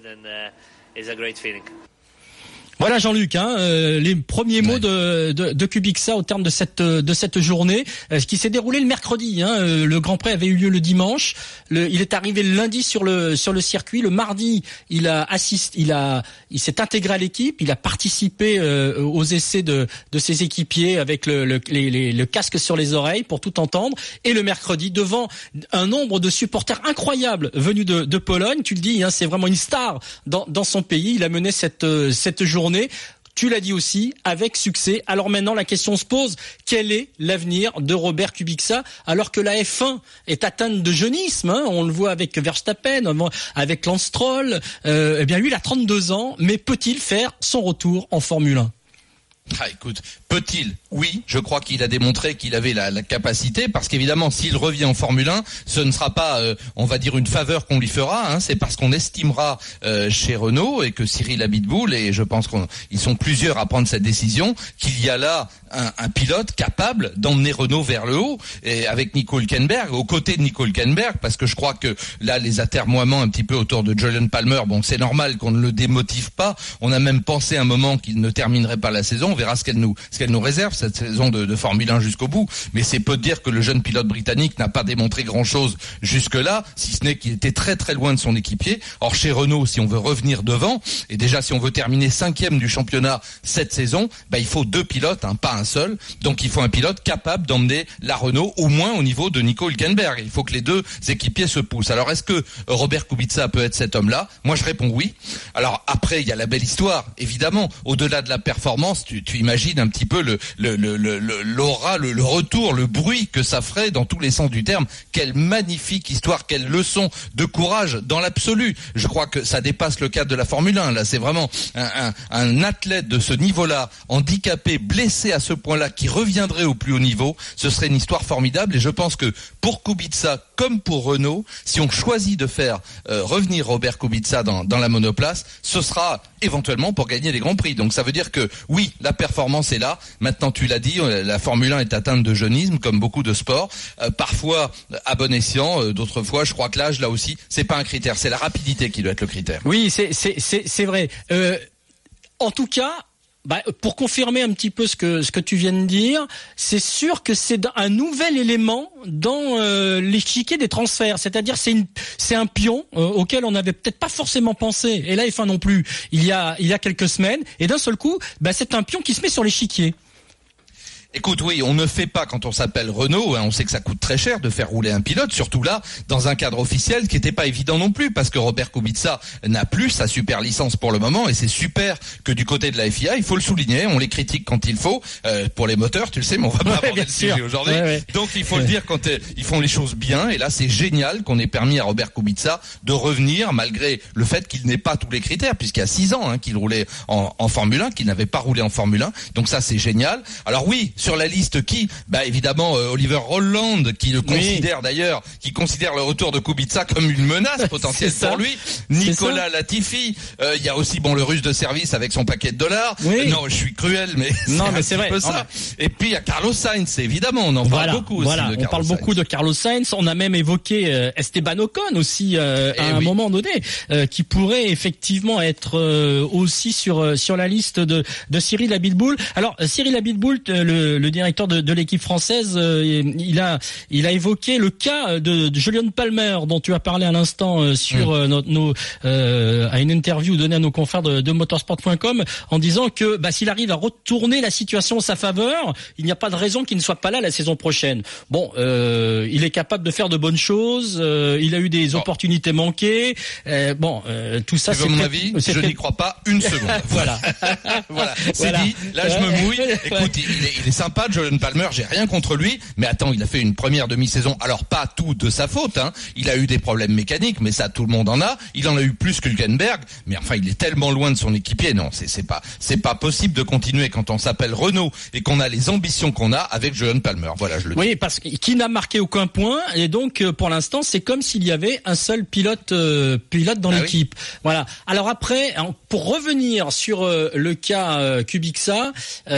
Voilà Jean-Luc, les premiers mots de Kubica au terme de cette journée, qui s'est déroulée le mercredi. Le Grand Prix avait eu lieu le dimanche. Il est arrivé le lundi sur le circuit. Le mardi, il s'est intégré à l'équipe. Il a participé aux essais de ses équipiers avec le casque sur les oreilles pour tout entendre. Et le mercredi, devant un nombre de supporters incroyables venus de Pologne, tu le dis, c'est vraiment une star dans son pays. Il a mené cette journée. Tu l'as dit aussi, avec succès. Alors maintenant, la question se pose, quel est l'avenir de Robert Kubica alors que la F1 est atteinte de jeunisme, on le voit avec Verstappen, avec Lance Stroll. Eh bien lui, il a 32 ans, mais peut-il faire son retour en Formule 1 ? Ah, écoute, peut-il? Oui, je crois qu'il a démontré qu'il avait la capacité, parce qu'évidemment, s'il revient en Formule 1, ce ne sera pas, on va dire, une faveur qu'on lui fera, c'est parce qu'on estimera chez Renault, et que Cyril Abiteboul, et je pense qu'ils sont plusieurs à prendre cette décision, qu'il y a là un pilote capable d'emmener Renault vers le haut, et avec Nico Hülkenberg, aux côtés de Nico Hülkenberg, parce que je crois que là, les atermoiements un petit peu autour de Julian Palmer, bon, c'est normal qu'on ne le démotive pas. On a même pensé un moment qu'il ne terminerait pas la saison. verra ce qu'elle nous réserve cette saison de Formule 1 jusqu'au bout. Mais c'est peu de dire que le jeune pilote britannique n'a pas démontré grand-chose jusque-là, si ce n'est qu'il était très très loin de son équipier. Or chez Renault, si on veut revenir devant, et déjà si on veut terminer 5e du championnat cette saison, il faut 2 pilotes, pas un seul. Donc il faut un pilote capable d'emmener la Renault au moins au niveau de Nico Hülkenberg. Il faut que les 2 équipiers se poussent. Alors est-ce que Robert Kubica peut être cet homme-là? Moi je réponds oui. Alors après il y a la belle histoire, évidemment. Au-delà de la performance, tu imagines un petit peu l'aura, le retour, le bruit que ça ferait dans tous les sens du terme. Quelle magnifique histoire, quelle leçon de courage dans l'absolu. Je crois que ça dépasse le cadre de la Formule 1. Là, c'est vraiment un athlète de ce niveau-là, handicapé, blessé à ce point-là, qui reviendrait au plus haut niveau. Ce serait une histoire formidable. Et je pense que pour Kubica, comme pour Renault, si on choisit de faire revenir Robert Kubica dans la monoplace, ce sera éventuellement pour gagner les grands prix. Donc ça veut dire que oui, la performance est là. Maintenant, tu l'as dit, la Formule 1 est atteinte de jeunisme, comme beaucoup de sports. Parfois à bon escient, d'autres fois, je crois que l'âge, là aussi, c'est pas un critère, c'est la rapidité qui doit être le critère. Oui, c'est vrai. En tout cas, pour confirmer un petit peu ce que tu viens de dire, c'est sûr que c'est un nouvel élément dans l'échiquier des transferts. C'est-à-dire c'est un pion auquel on n'avait peut-être pas forcément pensé. Et là, enfin non plus. Il y a quelques semaines, et d'un seul coup, c'est un pion qui se met sur l'échiquier. Écoute, oui, on ne fait pas quand on s'appelle Renault, on sait que ça coûte très cher de faire rouler un pilote, surtout là, dans un cadre officiel qui n'était pas évident non plus, parce que Robert Kubica n'a plus sa super licence pour le moment, et c'est super que du côté de la FIA, il faut le souligner, on les critique quand il faut, pour les moteurs, tu le sais, mais on va pas aborder le sujet aujourd'hui. Ouais. Donc il faut le dire quand ils font les choses bien, et là c'est génial qu'on ait permis à Robert Kubica de revenir, malgré le fait qu'il n'ait pas tous les critères, puisqu'il y a 6 ans qu'il roulait en Formule 1, qu'il n'avait pas roulé en Formule 1, donc ça c'est génial. Alors oui, sur la liste qui, évidemment Oliver Rolland, qui le considère d'ailleurs, qui considère le retour de Kubica comme une menace potentielle pour lui. Nicolas Latifi, il y a aussi le russe de service avec son paquet de dollars. Oui. Non, je suis cruel, mais c'est vrai. Peu ça. Et puis il y a Carlos Sainz, évidemment, on en parle beaucoup aussi. On parle beaucoup de Carlos Sainz. On a même évoqué Esteban Ocon aussi à un moment donné, qui pourrait effectivement être aussi sur la liste de Cyril Abiteboul. Alors Cyril Abiteboul, le directeur de l'équipe française, il a évoqué le cas de Jolyon Palmer dont tu as parlé à l'instant sur à une interview donnée à nos confrères de motorsport.com, en disant que s'il arrive à retourner la situation en sa faveur, il n'y a pas de raison qu'il ne soit pas là la saison prochaine. Bon, il est capable de faire de bonnes choses, il a eu des opportunités manquées. Tout ça, c'est mon avis, je n'y crois pas une seconde. Voilà. C'est dit, là je me mouille. Écoute, il est sympa, Jolyon Palmer, j'ai rien contre lui, mais attends, il a fait une première demi-saison, alors pas tout de sa faute, il a eu des problèmes mécaniques, mais ça tout le monde en a, il en a eu plus que Hülkenberg, mais enfin il est tellement loin de son équipier, non, c'est pas possible de continuer quand on s'appelle Renault et qu'on a les ambitions qu'on a avec Jolyon Palmer, voilà, je le dis. Oui, parce qu'il n'a marqué aucun point, et donc pour l'instant c'est comme s'il y avait un seul pilote dans l'équipe. Oui. Voilà. Alors après, pour revenir sur le cas Kubica,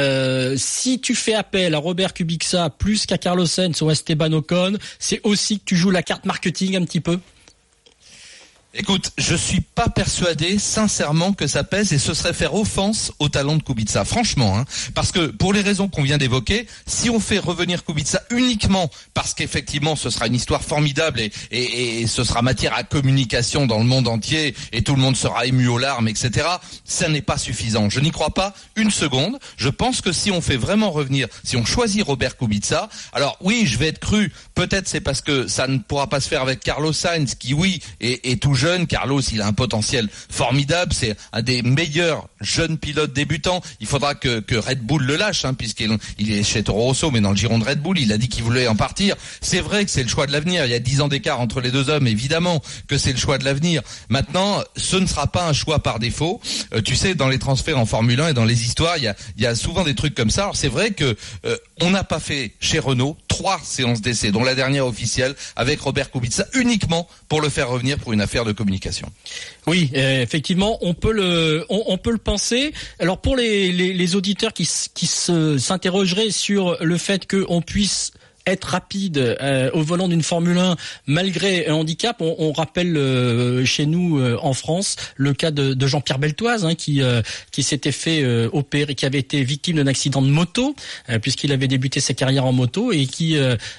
si tu fais appel à Robert Kubica plus qu'à Carlos Sainz ou Esteban Ocon, c'est aussi que tu joues la carte marketing un petit peu? Écoute, je suis pas persuadé, sincèrement, que ça pèse, et ce serait faire offense au talent de Kubica, franchement, parce que pour les raisons qu'on vient d'évoquer, si on fait revenir Kubica uniquement parce qu'effectivement ce sera une histoire formidable et ce sera matière à communication dans le monde entier et tout le monde sera ému aux larmes, etc., ça n'est pas suffisant. Je n'y crois pas une seconde. Je pense que si on fait vraiment revenir, si on choisit Robert Kubica, alors oui, je vais être cru, peut-être c'est parce que ça ne pourra pas se faire avec Carlos Sainz, qui oui, est tout jeune. Carlos, il a un potentiel formidable, c'est un des meilleurs jeunes pilotes débutants. Il faudra que Red Bull le lâche, puisqu'il est chez Toro Rosso, mais dans le giron de Red Bull, il a dit qu'il voulait en partir. C'est vrai que c'est le choix de l'avenir, il y a 10 ans d'écart entre les deux hommes, évidemment que c'est le choix de l'avenir. Maintenant, ce ne sera pas un choix par défaut. Tu sais, dans les transferts en Formule 1 et dans les histoires, il y a souvent des trucs comme ça. Alors c'est vrai que on n'a pas fait chez Renault 3 séances d'essai, dont la dernière officielle avec Robert Kubica, uniquement pour le faire revenir pour une affaire de communication. Oui, effectivement, on peut le penser. Alors pour les auditeurs qui s'interrogeraient sur le fait qu'on puisse être rapide au volant d'une Formule 1 malgré un handicap. On rappelle chez nous en France le cas de Jean-Pierre Beltoise, qui s'était fait opérer, qui avait été victime d'un accident de moto puisqu'il avait débuté sa carrière en moto et qui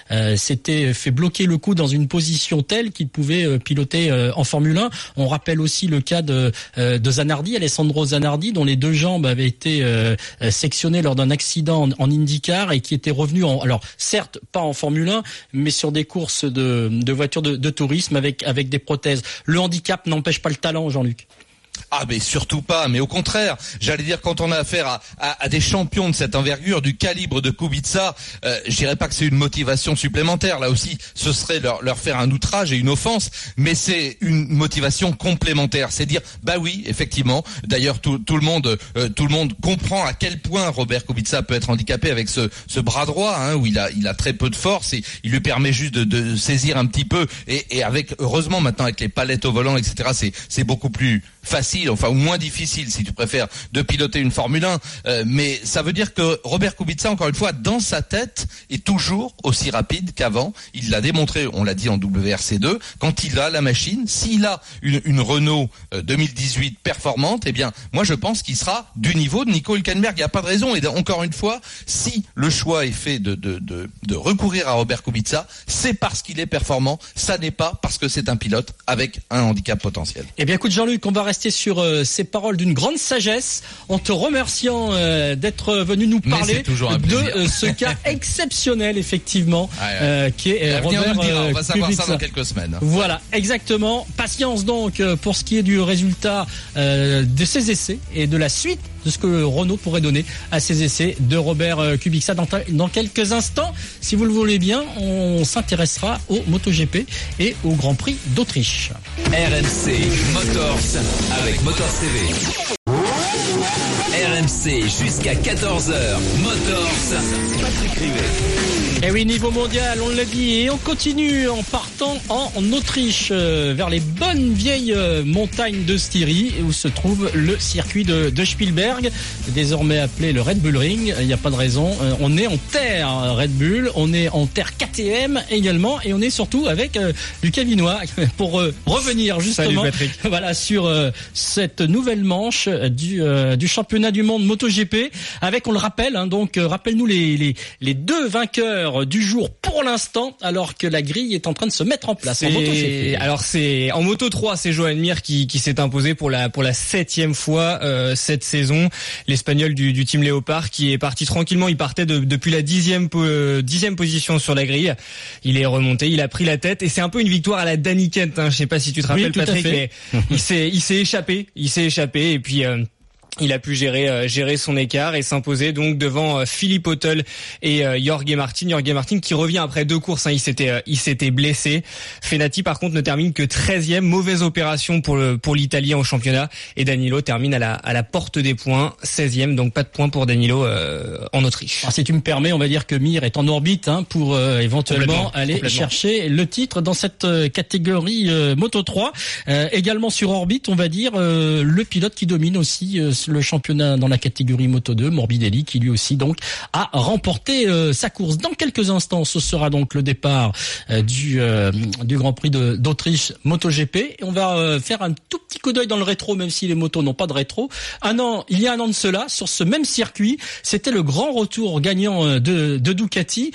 s'était fait bloquer le cou dans une position telle qu'il pouvait piloter en Formule 1. On rappelle aussi le cas de Zanardi, Alessandro Zanardi, dont les deux jambes avaient été sectionnées lors d'un accident en IndyCar et qui était revenu alors certes pas en Formule 1, mais sur des courses de voitures de tourisme avec des prothèses. Le handicap n'empêche pas le talent, Jean-Luc. Ah mais surtout pas, mais au contraire, j'allais dire quand on a affaire à des champions de cette envergure, du calibre de Kubica, je dirais pas que c'est une motivation supplémentaire, là aussi ce serait leur faire un outrage et une offense, mais c'est une motivation complémentaire, c'est dire bah oui effectivement, d'ailleurs tout le monde comprend à quel point Robert Kubica peut être handicapé avec ce bras droit où il a très peu de force et il lui permet juste de saisir un petit peu et avec heureusement maintenant avec les palettes au volant etc c'est beaucoup plus facile, enfin ou moins difficile si tu préfères, de piloter une Formule 1, mais ça veut dire que Robert Kubica, encore une fois, dans sa tête, est toujours aussi rapide qu'avant. Il l'a démontré, on l'a dit en WRC2, quand il a la machine, s'il a une Renault 2018 performante, eh bien, moi je pense qu'il sera du niveau de Nico Hülkenberg. Il n'y a pas de raison. Et encore une fois, si le choix est fait de recourir à Robert Kubica, c'est parce qu'il est performant. Ça n'est pas parce que c'est un pilote avec un handicap potentiel. Eh bien, écoute Jean-Luc, on va rester sur ces paroles d'une grande sagesse en te remerciant d'être venu nous parler de ce cas exceptionnel effectivement qui est Robert Kubica. On va savoir ça dans quelques semaines. Voilà, exactement. Patience donc pour ce qui est du résultat de ces essais et de la suite de ce que Renault pourrait donner à ces essais de Robert Kubica. Dans quelques instants, si vous le voulez bien, on s'intéressera au MotoGP et au Grand Prix d'Autriche. RMC Motors avec Motors TV. RMC jusqu'à 14h. Motors, Patrick Rivet. Et oui, niveau mondial, on l'a dit, et on continue en partant en Autriche, vers les bonnes vieilles montagnes de Styrie, où se trouve le circuit de Spielberg, désormais appelé le Red Bull Ring. Il n'y a pas de raison. On est en terre Red Bull, on est en terre KTM également, et on est surtout avec Lucas Vinois pour revenir justement voilà, sur cette nouvelle manche du championnat du monde MotoGP, avec, on le rappelle, donc rappelle-nous les deux vainqueurs du jour pour l'instant, alors que la grille est en train de se mettre en place en MotoGP. Alors c'est en Moto 3, c'est Joan Mir qui s'est imposé pour la 7e fois cette saison. L'Espagnol du team Léopard qui est parti tranquillement, il partait depuis la 10e position sur la grille. Il est remonté, il a pris la tête et c'est un peu une victoire à la Danny Kent, je sais pas si tu te rappelles Patrick, mais il s'est échappé et puis il a pu gérer son écart et s'imposer donc devant Philippe Oettl et Jorge Martin qui revient après 2 courses. Il s'était blessé. Fenati par contre ne termine que 13e, mauvaise opération pour l'Italien au championnat, et Danilo termine à la porte des points, 16e, donc pas de points pour Danilo en Autriche. Alors, si tu me permets, on va dire que Mir est en orbite pour éventuellement aller chercher le titre dans cette catégorie Moto 3. Également sur orbite, on va dire le pilote qui domine aussi le championnat dans la catégorie Moto 2, Morbidelli, qui lui aussi donc a remporté sa course. Dans quelques instants, ce sera donc le départ du Grand Prix d'Autriche MotoGP. Et on va faire un tout petit coup d'œil dans le rétro, même si les motos n'ont pas de rétro. Il y a un an de cela, sur ce même circuit, c'était le grand retour gagnant de Ducati.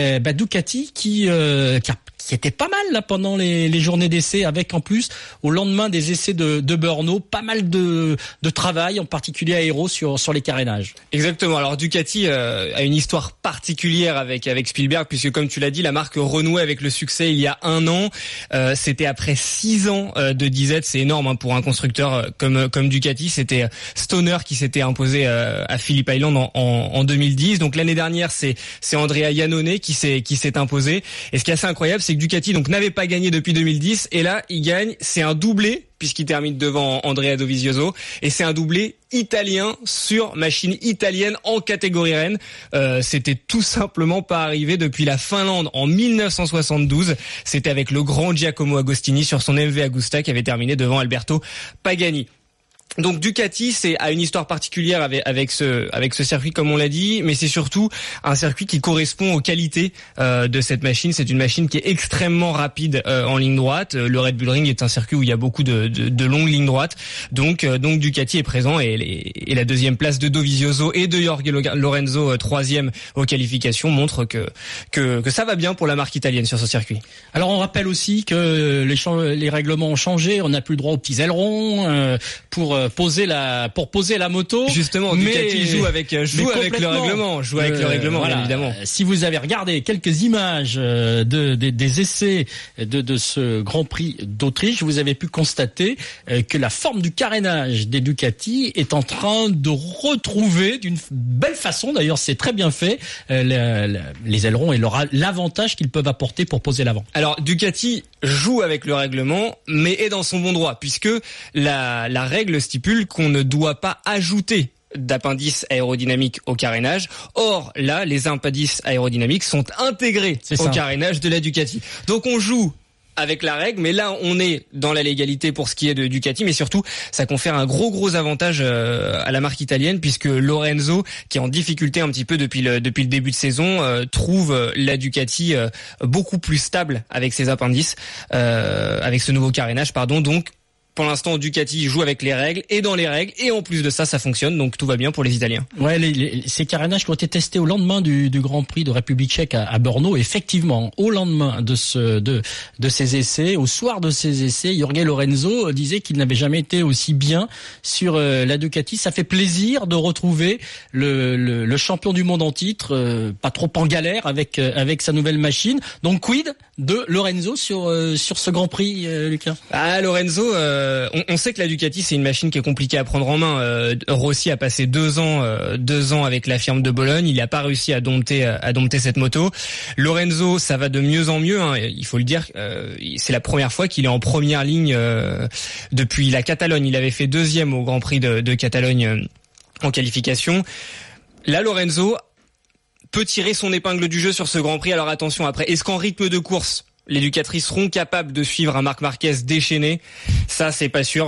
Ducati qui était pas mal là pendant les journées d'essai, avec en plus au lendemain des essais de Brno, pas mal de travail, en particulier aéro sur les carénages. Exactement. Alors Ducati a une histoire particulière avec Spielberg, puisque comme tu l'as dit, la marque renouait avec le succès il y a 1 an. C'était après 6 ans de disette, c'est énorme pour un constructeur comme Ducati. C'était Stoner qui s'était imposé à Phillip Island en 2010. Donc l'année dernière, c'est Andrea Iannone qui s'est imposé. Et ce qui est assez incroyable, c'est que Ducati donc n'avait pas gagné depuis 2010, et là il gagne. C'est un doublé puisqu'il termine devant Andrea Dovizioso, et c'est un doublé italien sur machine italienne en catégorie reine. C'était tout simplement pas arrivé depuis la Finlande en 1972. C'était avec le grand Giacomo Agostini sur son MV Agusta qui avait terminé devant Alberto Pagani. Donc Ducati a une histoire particulière avec ce circuit, comme on l'a dit, mais c'est surtout un circuit qui correspond aux qualités de cette machine. C'est une machine qui est extrêmement rapide en ligne droite. Le Red Bull Ring est un circuit où il y a beaucoup de longues lignes droites. Donc Ducati est présent et la deuxième place de Dovizioso et de Jorge Lorenzo, troisième aux qualifications, montre que ça va bien pour la marque italienne sur ce circuit. Alors on rappelle aussi que les règlements ont changé. On n'a plus le droit aux petits ailerons pour poser la moto. Justement, Ducati joue avec le règlement, voilà. Bien évidemment. Si vous avez regardé quelques images des essais de ce Grand Prix d'Autriche, vous avez pu constater que la forme du carénage des Ducati est en train de retrouver d'une belle façon, d'ailleurs c'est très bien fait, les ailerons et l'avantage qu'ils peuvent apporter pour poser l'avant. Alors Ducati joue avec le règlement, mais est dans son bon droit, puisque la règle stipule qu'on ne doit pas ajouter d'appendices aérodynamiques au carénage. Or, là, les appendices aérodynamiques sont intégrés au carénage de la Ducati. Donc on joue avec la règle, mais là on est dans la légalité pour ce qui est de Ducati, mais surtout ça confère un gros avantage à la marque italienne, puisque Lorenzo, qui est en difficulté un petit peu depuis le début de saison, trouve la Ducati beaucoup plus stable avec ses appendices, avec ce nouveau carénage, donc pour l'instant, Ducati joue avec les règles et dans les règles, et en plus de ça fonctionne, donc tout va bien pour les Italiens. Ouais, ces carénages qui ont été testés au lendemain du Grand Prix de République Tchèque à Brno, effectivement, au lendemain de ces essais, au soir de ces essais, Jorge Lorenzo disait qu'il n'avait jamais été aussi bien sur la Ducati. Ça fait plaisir de retrouver le champion du monde en titre, pas trop en galère avec sa nouvelle machine. Donc quid de Lorenzo sur ce Grand Prix, Lucas? Lorenzo, on sait que la Ducati c'est une machine qui est compliquée à prendre en main. Rossi a passé 2 ans avec la firme de Bologne, il n'a pas réussi à dompter cette moto. Lorenzo, ça va de mieux en mieux, hein, il faut le dire. C'est la première fois qu'il est en première ligne depuis la Catalogne. Il avait fait 2e au Grand Prix de Catalogne en qualification. Là, Lorenzo peut tirer son épingle du jeu sur ce Grand Prix. Alors attention, après, est-ce qu'en rythme de course les Ducati seront capables de suivre un Marc Marquez déchaîné? Ça, c'est pas sûr.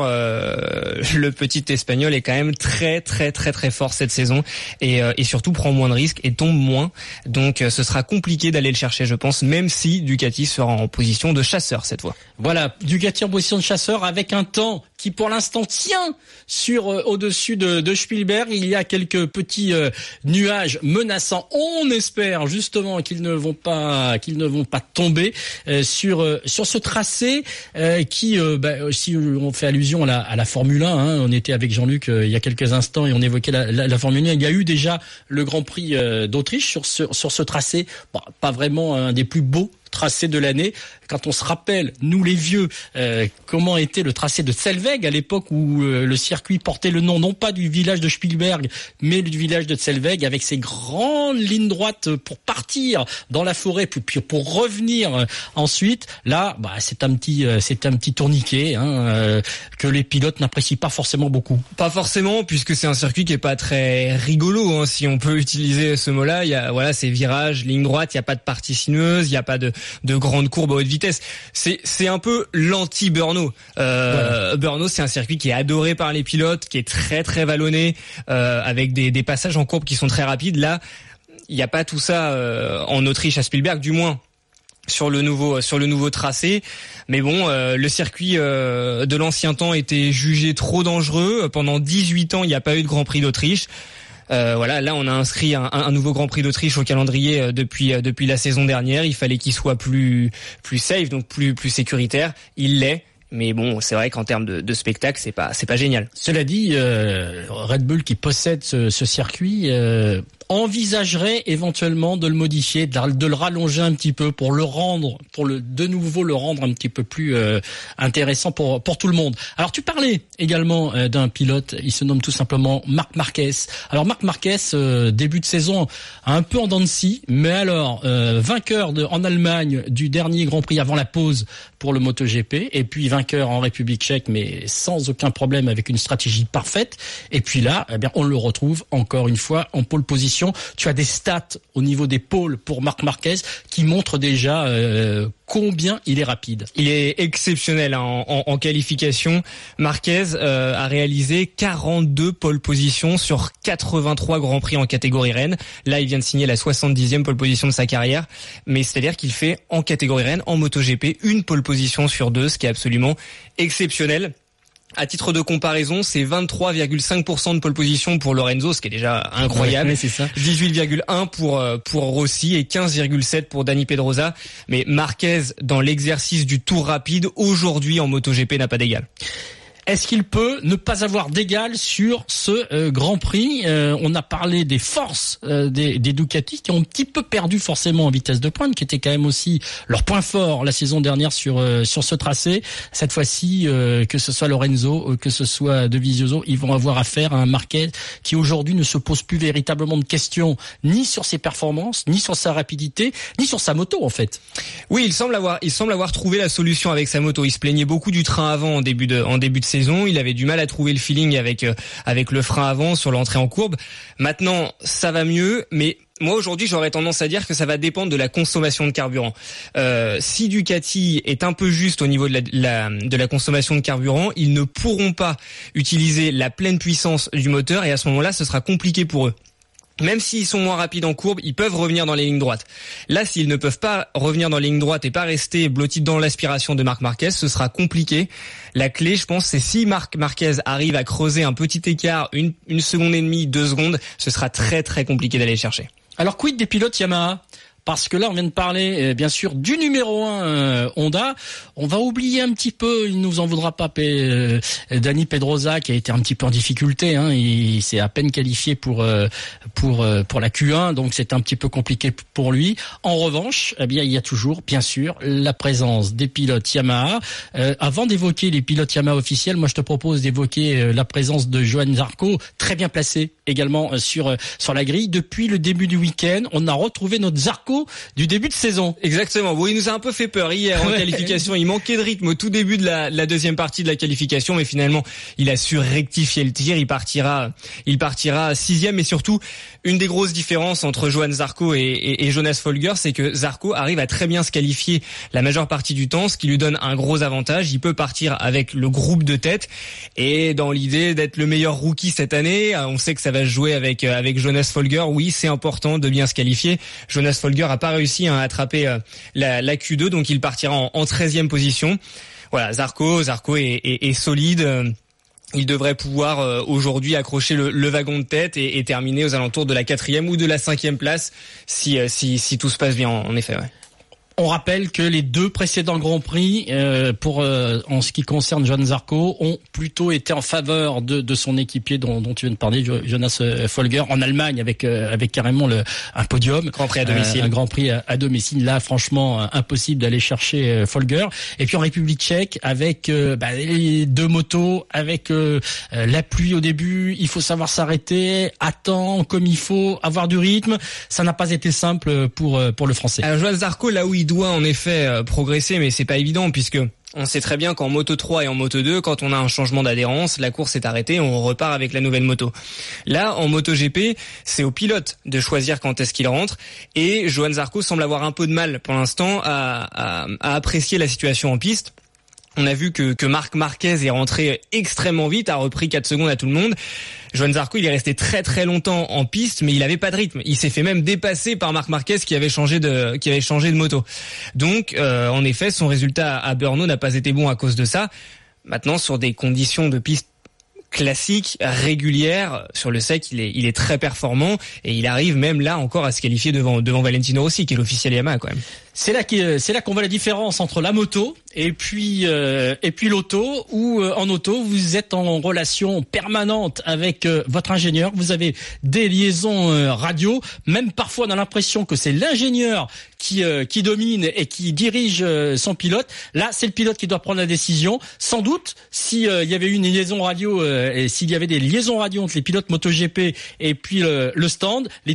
Le petit Espagnol est quand même très fort cette saison et surtout prend moins de risques et tombe moins. Donc, ce sera compliqué d'aller le chercher, je pense, même si Ducati sera en position de chasseur cette fois. Voilà, Ducati en position de chasseur avec un temps qui pour l'instant tient au-dessus de Spielberg. Il y a quelques petits nuages menaçants. On espère justement qu'ils ne vont pas tomber sur ce tracé qui si on fait allusion à la Formule 1, hein, on était avec Jean-Luc il y a quelques instants et on évoquait la Formule 1. Il y a eu déjà le Grand Prix d'Autriche sur ce tracé, pas vraiment un des plus beaux tracé de l'année. Quand on se rappelle, nous les vieux, comment était le tracé de Zellweg à l'époque où le circuit portait le nom non pas du village de Spielberg, mais du village de Zellweg, avec ses grandes lignes droites pour partir dans la forêt, puis pour revenir ensuite. Là, c'est un petit tourniquet que les pilotes n'apprécient pas forcément beaucoup. Pas forcément, puisque c'est un circuit qui est pas très rigolo, hein, si on peut utiliser ce mot-là. Il y a ces virages, ligne droite, il y a pas de partie sinueuse, il y a pas de grandes courbes à haute vitesse. C'est un peu l'anti-Brno. Brno, c'est un circuit qui est adoré par les pilotes, qui est très vallonné, avec des passages en courbe qui sont très rapides. Là, il n'y a pas tout ça en Autriche à Spielberg, du moins sur le nouveau tracé. Mais bon, le circuit de l'ancien temps était jugé trop dangereux. Pendant 18 ans, il n'y a pas eu de Grand Prix d'Autriche. Là on a inscrit un nouveau Grand Prix d'Autriche au calendrier depuis la saison dernière. Il fallait qu'il soit plus safe, donc plus sécuritaire. Il l'est. Mais bon, c'est vrai qu'en termes de spectacle, c'est pas génial. Cela dit, Red Bull qui possède ce circuit envisagerait éventuellement de le modifier, de le rallonger un petit peu pour de nouveau le rendre un petit peu plus intéressant pour tout le monde. Alors tu parlais également d'un pilote, il se nomme tout simplement Marc Marquez. Alors Marc Marquez, début de saison un peu en dents de scie, mais alors vainqueur en Allemagne du dernier Grand Prix avant la pause pour le MotoGP, et puis vainqueur en République Tchèque, mais sans aucun problème, avec une stratégie parfaite. Et puis là, on le retrouve encore une fois en pole position position. Tu as des stats au niveau des pôles pour Marc Marquez qui montrent déjà combien il est rapide. Il est exceptionnel en qualification. Marquez a réalisé 42 pole positions sur 83 Grands Prix en catégorie Rennes. Là, il vient de signer la 70e pole position de sa carrière. Mais c'est-à-dire qu'il fait en catégorie Rennes, en MotoGP, une pole position sur 2, ce qui est absolument exceptionnel. À titre de comparaison, c'est 23,5% de pole position pour Lorenzo, ce qui est déjà incroyable. Ouais, c'est ça. 18,1 pour Rossi et 15,7 pour Dani Pedrosa. Mais Marquez, dans l'exercice du tour rapide, aujourd'hui en MotoGP, n'a pas d'égal. Est-ce qu'il peut ne pas avoir d'égal sur ce Grand Prix? On a parlé des forces des Ducati qui ont un petit peu perdu forcément en vitesse de pointe, qui était quand même aussi leur point fort la saison dernière sur ce tracé. Cette fois-ci, que ce soit Lorenzo, que ce soit Dovizioso, ils vont avoir affaire à un Marquez qui aujourd'hui ne se pose plus véritablement de questions ni sur ses performances, ni sur sa rapidité, ni sur sa moto en fait. Oui, il semble avoir trouvé la solution avec sa moto. Il se plaignait beaucoup du train avant en début de saison. Il avait du mal à trouver le feeling avec le frein avant sur l'entrée en courbe. Maintenant, ça va mieux, mais moi aujourd'hui j'aurais tendance à dire que ça va dépendre de la consommation de carburant. Si Ducati est un peu juste au niveau de la consommation de carburant, ils ne pourront pas utiliser la pleine puissance du moteur et à ce moment-là ce sera compliqué pour eux. Même s'ils sont moins rapides en courbe, ils peuvent revenir dans les lignes droites. Là, s'ils ne peuvent pas revenir dans les lignes droites et pas rester blottis dans l'aspiration de Marc Marquez, ce sera compliqué. La clé, je pense, c'est si Marc Marquez arrive à creuser un petit écart, une seconde et demie, 2 secondes, ce sera très très compliqué d'aller le chercher. Alors, quid des pilotes Yamaha? Parce que là, on vient de parler, bien sûr, du numéro 1 Honda. On va oublier un petit peu, il nous en voudra pas, Dani Pedrosa, qui a été un petit peu en difficulté. Il s'est à peine qualifié pour la Q1, donc c'est un petit peu compliqué pour lui. En revanche, eh bien, il y a toujours, bien sûr, la présence des pilotes Yamaha. Avant d'évoquer les pilotes Yamaha officiels, moi, je te propose d'évoquer la présence de Johann Zarco, très bien placé également sur la grille. Depuis le début du week-end, on a retrouvé notre Zarco du début de saison. Exactement. Bon, il nous a un peu fait peur hier en qualification. Il manquait de rythme au tout début de la deuxième partie de la qualification, mais finalement, il a su rectifier le tir. Il partira 6e, mais surtout, une des grosses différences entre Johann Zarco et Jonas Folger, c'est que Zarco arrive à très bien se qualifier la majeure partie du temps, ce qui lui donne un gros avantage. Il peut partir avec le groupe de tête et dans l'idée d'être le meilleur rookie cette année. On sait que ça va se jouer avec Jonas Folger. Oui, c'est important de bien se qualifier. Jonas Folger a pas réussi à attraper la Q2, donc il partira en 13e position. Voilà, Zarco est solide. Il devrait pouvoir aujourd'hui accrocher le wagon de tête et terminer aux alentours de la 4e ou de la 5e place si tout se passe bien en effet. Ouais. On rappelle que les 2 précédents Grands Prix, en ce qui concerne Johann Zarco, ont plutôt été en faveur de son équipier dont tu viens de parler, Jonas Folger, en Allemagne avec carrément un podium. Grand Prix à domicile. Un Grand Prix à domicile. Là, franchement, impossible d'aller chercher Folger. Et puis en République tchèque, avec les 2 motos, avec la pluie au début, il faut savoir s'arrêter, attendre comme il faut, avoir du rythme. Ça n'a pas été simple pour le Français. Alors Johann Zarco, là où il doit en effet progresser, mais c'est pas évident puisque on sait très bien qu'en Moto 3 et en Moto 2, quand on a un changement d'adhérence, la course est arrêtée, on repart avec la nouvelle moto. Là, en MotoGP, c'est au pilote de choisir quand est-ce qu'il rentre et Johann Zarco semble avoir un peu de mal pour l'instant à apprécier la situation en piste. On a vu que Marc Marquez est rentré extrêmement vite, a repris 4 secondes à tout le monde. Johann Zarco, il est resté très très longtemps en piste, mais il avait pas de rythme. Il s'est fait même dépasser par Marc Marquez qui avait changé de moto. Donc, en effet, son résultat à Brno n'a pas été bon à cause de ça. Maintenant, sur des conditions de piste classique, régulière, sur le sec, il est très performant et il arrive même là encore à se qualifier devant Valentino Rossi, qui est l'officiel Yamaha quand même. C'est là qu'on voit la différence entre la moto et puis l'auto, où en auto vous êtes en relation permanente avec votre ingénieur, vous avez des liaisons radio, même parfois on a l'impression que c'est l'ingénieur qui domine et qui dirige son pilote. Là, c'est le pilote qui doit prendre la décision. Sans doute, s'il y avait une liaison radio et s'il y avait des liaisons radio entre les pilotes MotoGP et puis le stand, les pilotes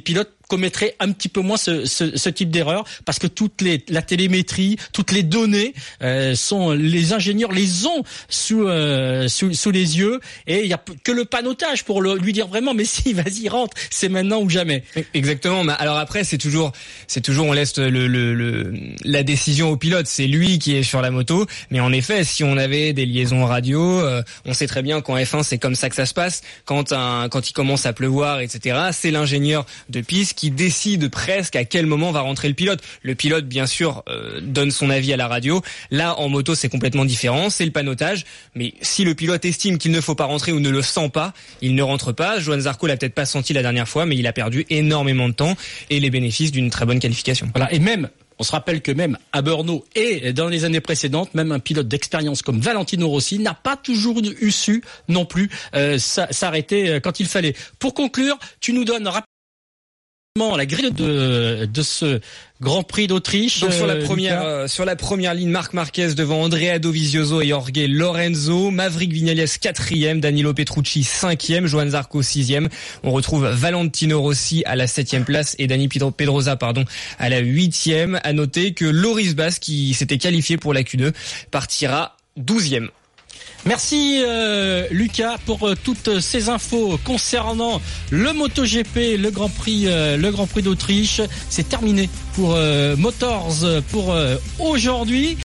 commettrait un petit peu moins ce type d'erreur, parce que la télémétrie, toutes les données les ingénieurs les ont sous les yeux, et il y a que le panotage pour lui dire vraiment mais si, vas-y, rentre, c'est maintenant ou jamais. Exactement. Alors après c'est toujours on laisse la décision au pilote, c'est lui qui est sur la moto, mais en effet si on avait des liaisons radio, on sait très bien qu'en F1 c'est comme ça que ça se passe, quand il commence à pleuvoir, etc., c'est l'ingénieur de piste qui décide presque à quel moment va rentrer le pilote. Le pilote bien sûr donne son avis à la radio. Là en moto c'est complètement différent, c'est le panotage, mais si le pilote estime qu'il ne faut pas rentrer ou ne le sent pas, il ne rentre pas. Johann Zarco l'a peut-être pas senti la dernière fois, mais il a perdu énormément de temps et les bénéfices d'une très bonne qualification. Voilà, et même on se rappelle que même à Brno et dans les années précédentes, même un pilote d'expérience comme Valentino Rossi n'a pas toujours su non plus s'arrêter quand il fallait. Pour conclure, tu nous donnes rapidement la grille de ce Grand Prix d'Autriche. Donc sur la première ligne, Marc Marquez devant Andrea Dovizioso et Jorge Lorenzo, Maverick Viñales 4e, Danilo Petrucci 5e, Johann Zarco 6e. On retrouve Valentino Rossi à la 7e place et Dani Pedrosa à la 8e. À noter que Loris Bas, qui s'était qualifié pour la Q2, partira 12e. Merci Lucas pour toutes ces infos concernant le MotoGP, le Grand Prix d'Autriche. C'est terminé pour Motors pour aujourd'hui.